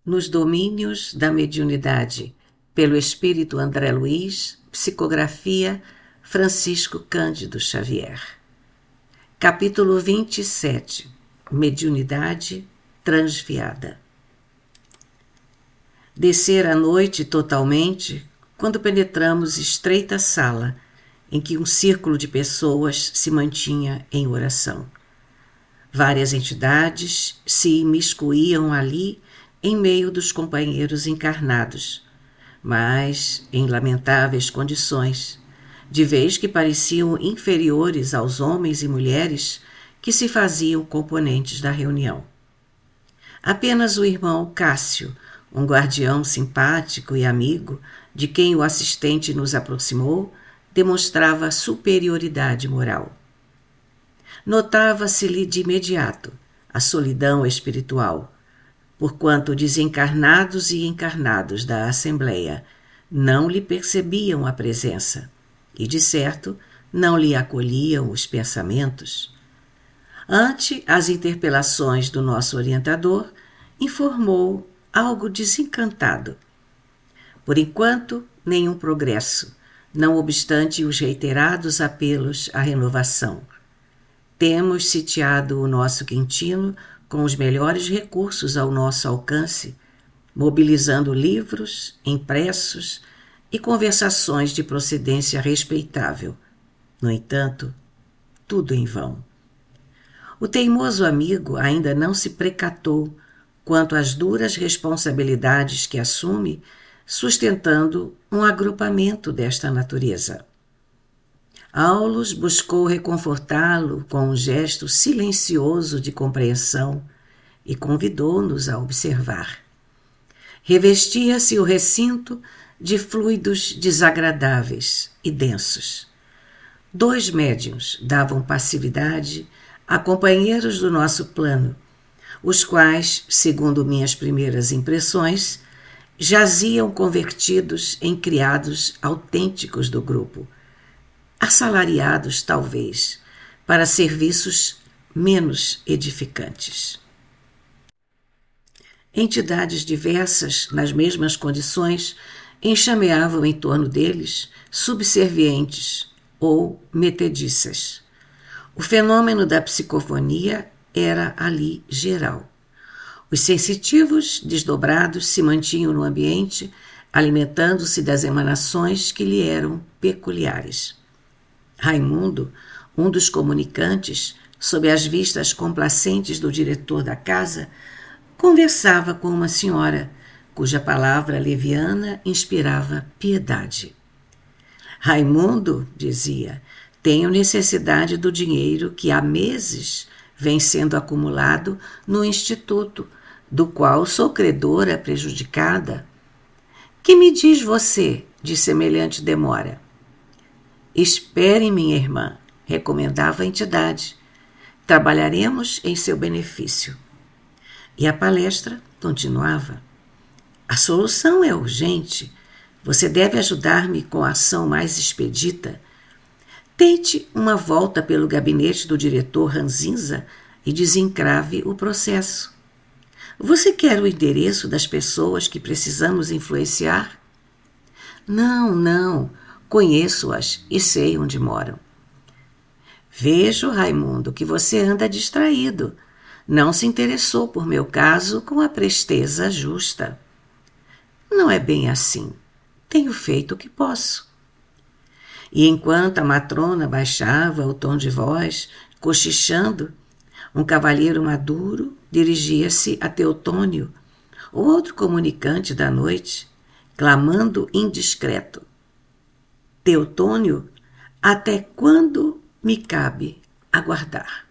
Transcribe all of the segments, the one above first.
Nos domínios da mediunidade, pelo espírito André Luiz, psicografia Francisco Cândido Xavier. Capítulo 27. Mediunidade transviada. Descer a noite totalmente quando penetramos estreita sala em que um círculo de pessoas se mantinha em oração. Várias entidades se imiscuíam ali em meio dos companheiros encarnados, mas em lamentáveis condições, de vez que pareciam inferiores aos homens e mulheres que se faziam componentes da reunião. Apenas o irmão Cássio, um guardião simpático e amigo, de quem o assistente nos aproximou, demonstrava superioridade moral. Notava-se-lhe de imediato a solidão espiritual, porquanto desencarnados e encarnados da Assembleia não lhe percebiam a presença e, de certo, não lhe acolhiam os pensamentos. Ante as interpelações do nosso orientador, informou algo desencantado. Por enquanto, nenhum progresso, não obstante os reiterados apelos à renovação. Temos sitiado o nosso Quintino com os melhores recursos ao nosso alcance, mobilizando livros, impressos e conversações de procedência respeitável. No entanto, tudo em vão. O teimoso amigo ainda não se precatou quanto às duras responsabilidades que assume, sustentando um agrupamento desta natureza. Aulus buscou reconfortá-lo com um gesto silencioso de compreensão e convidou-nos a observar. Revestia-se o recinto de fluidos desagradáveis e densos. 2 médiuns davam passividade a companheiros do nosso plano, os quais, segundo minhas primeiras impressões, jaziam convertidos em criados autênticos do grupo, assalariados, talvez, para serviços menos edificantes. Entidades diversas, nas mesmas condições, enxameavam em torno deles, subservientes ou metediças. O fenômeno da psicofonia era ali geral. Os sensitivos desdobrados se mantinham no ambiente, alimentando-se das emanações que lhe eram peculiares. Raimundo, um dos comunicantes, sob as vistas complacentes do diretor da casa, conversava com uma senhora, cuja palavra leviana inspirava piedade. Raimundo, dizia, tenho necessidade do dinheiro que há meses vem sendo acumulado no instituto, do qual sou credora prejudicada. Que me diz você de semelhante demora? Espere, minha irmã, recomendava a entidade. Trabalharemos em seu benefício. E a palestra continuava. A solução é urgente. Você deve ajudar-me com a ação mais expedita. Tente uma volta pelo gabinete do diretor Ranzinza e desencrave o processo. Você quer o endereço das pessoas que precisamos influenciar? Não. Conheço-as e sei onde moram. Vejo, Raimundo, que você anda distraído. Não se interessou por meu caso com a presteza justa. Não é bem assim. Tenho feito o que posso. E enquanto a matrona baixava o tom de voz, cochichando, um cavalheiro maduro dirigia-se a Teotônio, o outro comunicante da noite, clamando indiscreto. Teotônio, até quando me cabe aguardar?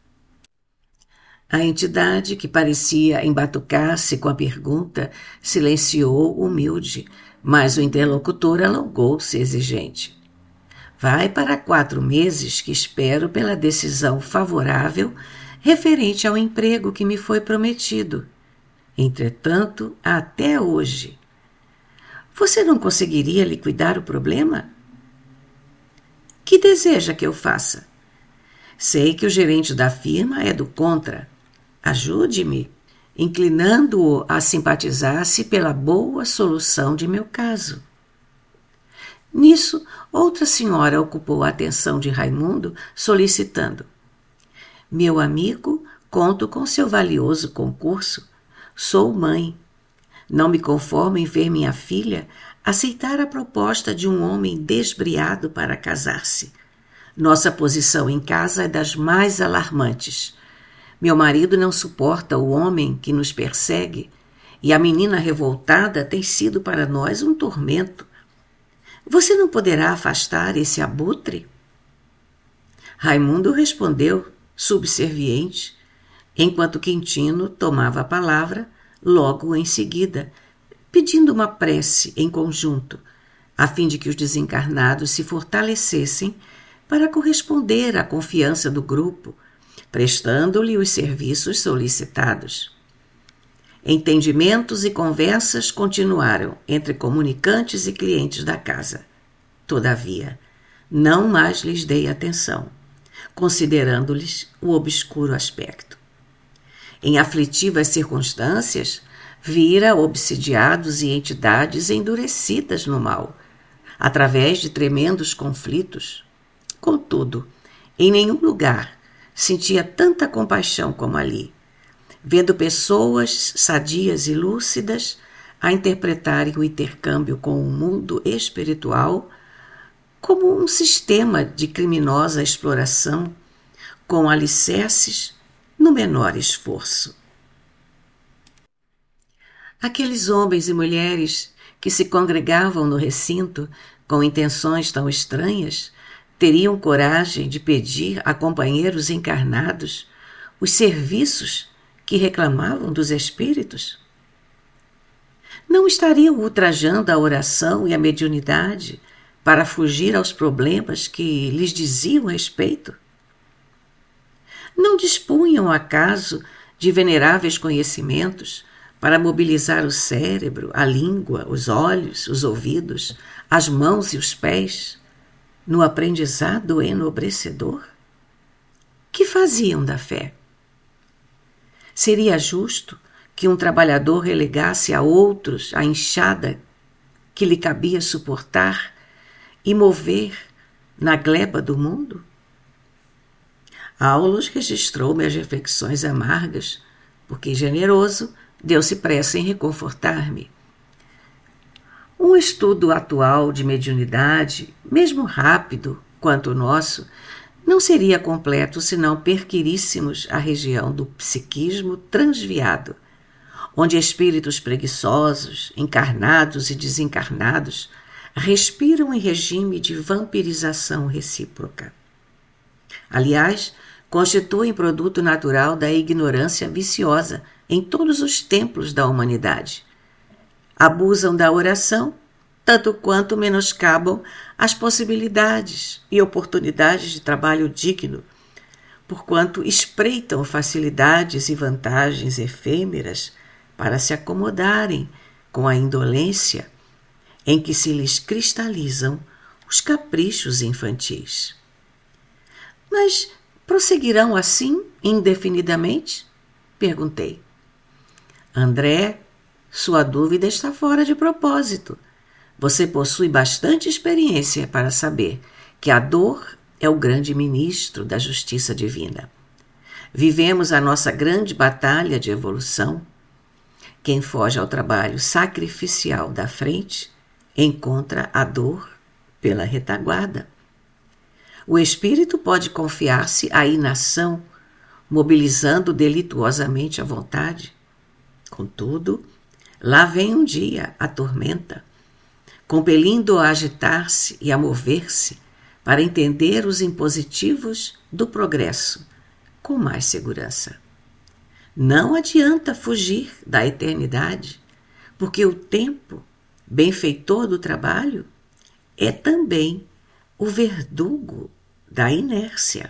A entidade, que parecia embatucar-se com a pergunta, silenciou humilde, mas o interlocutor alongou-se exigente. Vai para 4 meses que espero pela decisão favorável referente ao emprego que me foi prometido. Entretanto, até hoje. Você não conseguiria liquidar o problema? Que deseja que eu faça? Sei que o gerente da firma é do contra. Ajude-me. inclinando-o a simpatizar-se pela boa solução de meu caso. Nisso, outra senhora ocupou a atenção de Raimundo, solicitando: meu amigo, conto com seu valioso concurso. Sou mãe. Não me conformo em ver minha filha aceitar a proposta de um homem desbriado para casar-se. Nossa posição em casa é das mais alarmantes. Meu marido não suporta o homem que nos persegue e a menina revoltada tem sido para nós um tormento. Você não poderá afastar esse abutre? Raimundo respondeu, subserviente, enquanto Quintino tomava a palavra logo em seguida, pedindo uma prece em conjunto, a fim de que os desencarnados se fortalecessem para corresponder à confiança do grupo, prestando-lhe os serviços solicitados. Entendimentos e conversas continuaram entre comunicantes e clientes da casa. Todavia, não mais lhes dei atenção, considerando-lhes o obscuro aspecto. Em aflitivas circunstâncias, vira obsidiados e entidades endurecidas no mal, através de tremendos conflitos. Contudo, em nenhum lugar sentia tanta compaixão como ali, vendo pessoas sadias e lúcidas a interpretarem o intercâmbio com o mundo espiritual como um sistema de criminosa exploração com alicerces no menor esforço. Aqueles homens e mulheres que se congregavam no recinto com intenções tão estranhas teriam coragem de pedir a companheiros encarnados os serviços que reclamavam dos espíritos? Não estariam ultrajando a oração e a mediunidade para fugir aos problemas que lhes diziam respeito? Não dispunham, acaso, de veneráveis conhecimentos para mobilizar o cérebro, a língua, os olhos, os ouvidos, as mãos e os pés no aprendizado enobrecedor? Que faziam da fé? Seria justo que um trabalhador relegasse a outros a enxada que lhe cabia suportar e mover na gleba do mundo? Aulus registrou-me as reflexões amargas, porque, generoso, deu-se pressa em reconfortar-me. Um estudo atual de mediunidade, mesmo rápido quanto o nosso, não seria completo se não perquiríssemos a região do psiquismo transviado, onde espíritos preguiçosos, encarnados e desencarnados, respiram em regime de vampirização recíproca. Aliás, constituem produto natural da ignorância viciosa em todos os templos da humanidade. Abusam da oração, tanto quanto menoscabam as possibilidades e oportunidades de trabalho digno, porquanto espreitam facilidades e vantagens efêmeras para se acomodarem com a indolência em que se lhes cristalizam os caprichos infantis. Mas prosseguirão assim indefinidamente? Perguntei. André, sua dúvida está fora de propósito. Você possui bastante experiência para saber que a dor é o grande ministro da justiça divina. Vivemos a nossa grande batalha de evolução. Quem foge ao trabalho sacrificial da frente encontra a dor pela retaguarda. O espírito pode confiar-se à inação, mobilizando delituosamente a vontade. Contudo, lá vem um dia a tormenta, compelindo-o a agitar-se e a mover-se para entender os impositivos do progresso com mais segurança. Não adianta fugir da eternidade, porque o tempo, benfeitor do trabalho, é também o verdugo da inércia.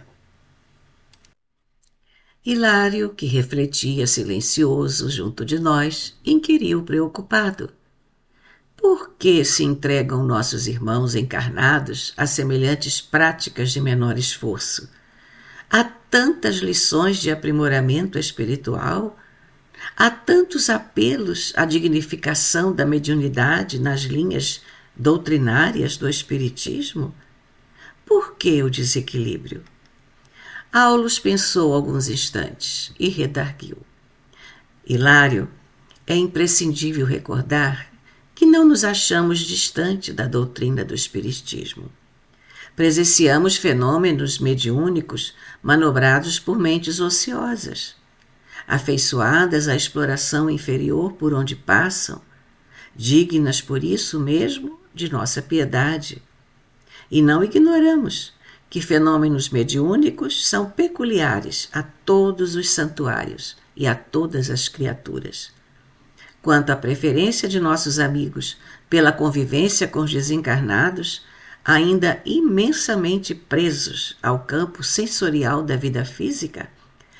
Hilário, que refletia silencioso junto de nós, inquiriu preocupado: por que se entregam nossos irmãos encarnados a semelhantes práticas de menor esforço? Há tantas lições de aprimoramento espiritual Há tantos apelos à dignificação da mediunidade nas linhas doutrinárias do Espiritismo? Por que o desequilíbrio? Aulus pensou alguns instantes e redarguiu. Hilário, é imprescindível recordar que não nos achamos distante da doutrina do Espiritismo. Presenciamos fenômenos mediúnicos manobrados por mentes ociosas, afeiçoadas à exploração inferior por onde passam, dignas por isso mesmo de nossa piedade. E não ignoramos que fenômenos mediúnicos são peculiares a todos os santuários e a todas as criaturas. Quanto à preferência de nossos amigos pela convivência com os desencarnados, ainda imensamente presos ao campo sensorial da vida física,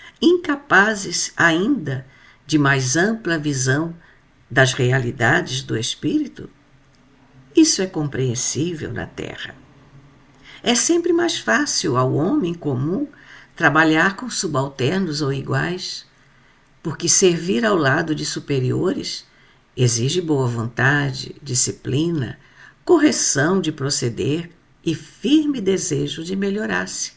incapazes ainda de mais ampla visão das realidades do espírito, isso é compreensível na Terra. É sempre mais fácil ao homem comum trabalhar com subalternos ou iguais, porque servir ao lado de superiores exige boa vontade, disciplina, correção de proceder e firme desejo de melhorar-se.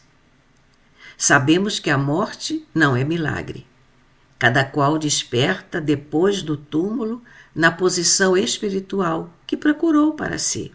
Sabemos que a morte não é milagre. Cada qual desperta depois do túmulo na posição espiritual que procurou para si.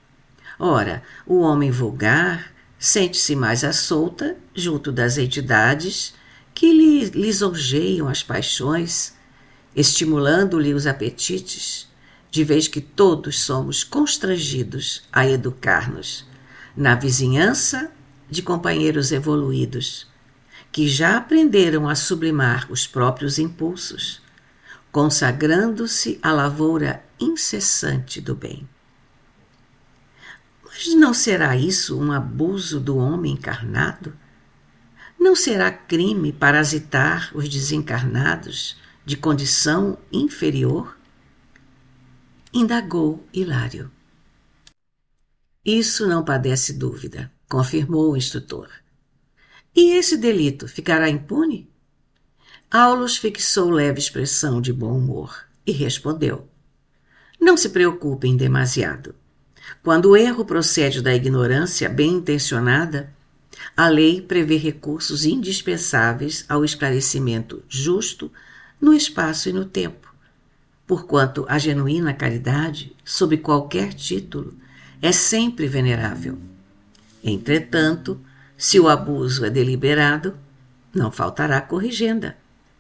Ora, o homem vulgar sente-se mais à solta junto das entidades que lhe lisonjeiam as paixões, estimulando-lhe os apetites, de vez que todos somos constrangidos a educar-nos na vizinhança de companheiros evoluídos, que já aprenderam a sublimar os próprios impulsos, consagrando-se à lavoura incessante do bem. Mas não será isso um abuso do homem encarnado? Não será crime parasitar os desencarnados de condição inferior? Indagou Hilário. Isso não padece dúvida, confirmou o instrutor. E esse delito ficará impune? Aulus fixou leve expressão de bom humor e respondeu. Não se preocupem demasiado. Quando o erro procede da ignorância bem intencionada, a lei prevê recursos indispensáveis ao esclarecimento justo no espaço e no tempo, porquanto a genuína caridade, sob qualquer título, é sempre venerável. Entretanto, se o abuso é deliberado, não faltará corrigenda.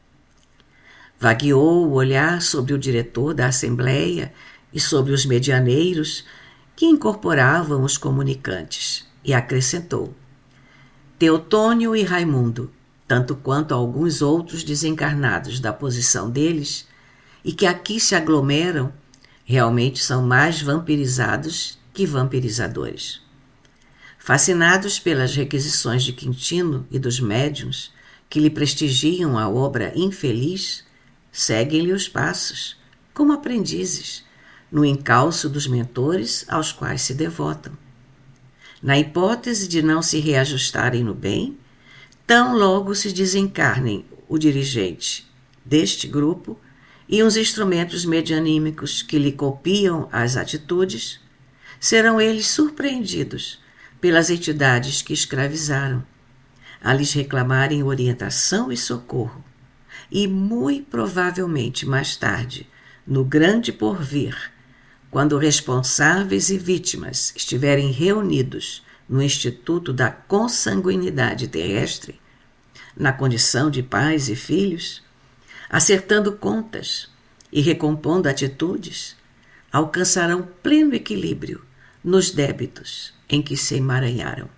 Vagueou o olhar sobre o diretor da Assembleia e sobre os medianeiros que incorporavam os comunicantes, e acrescentou: Teotônio e Raimundo, tanto quanto alguns outros desencarnados da posição deles, e que aqui se aglomeram, realmente são mais vampirizados que vampirizadores. Fascinados pelas requisições de Quintino e dos médiuns que lhe prestigiam a obra infeliz, seguem-lhe os passos, como aprendizes, no encalço dos mentores aos quais se devotam. Na hipótese de não se reajustarem no bem, tão logo se desencarnem o dirigente deste grupo e os instrumentos medianímicos que lhe copiam as atitudes, serão eles surpreendidos pelas entidades que escravizaram, a lhes reclamarem orientação e socorro, e muito provavelmente mais tarde, no grande porvir, quando responsáveis e vítimas estiverem reunidos no Instituto da Consanguinidade Terrestre, na condição de pais e filhos, acertando contas e recompondo atitudes, alcançarão pleno equilíbrio nos débitos em que se emaranharam.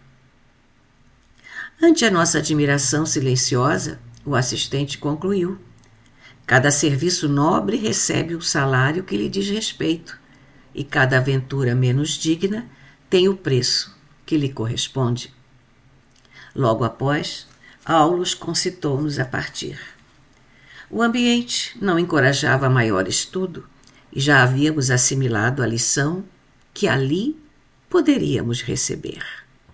Ante a nossa admiração silenciosa, o assistente concluiu: cada serviço nobre recebe o salário que lhe diz respeito, e cada aventura menos digna tem o preço que lhe corresponde. Logo após, Aulus concitou-nos a partir. O ambiente não encorajava maior estudo e já havíamos assimilado a lição que ali poderíamos receber.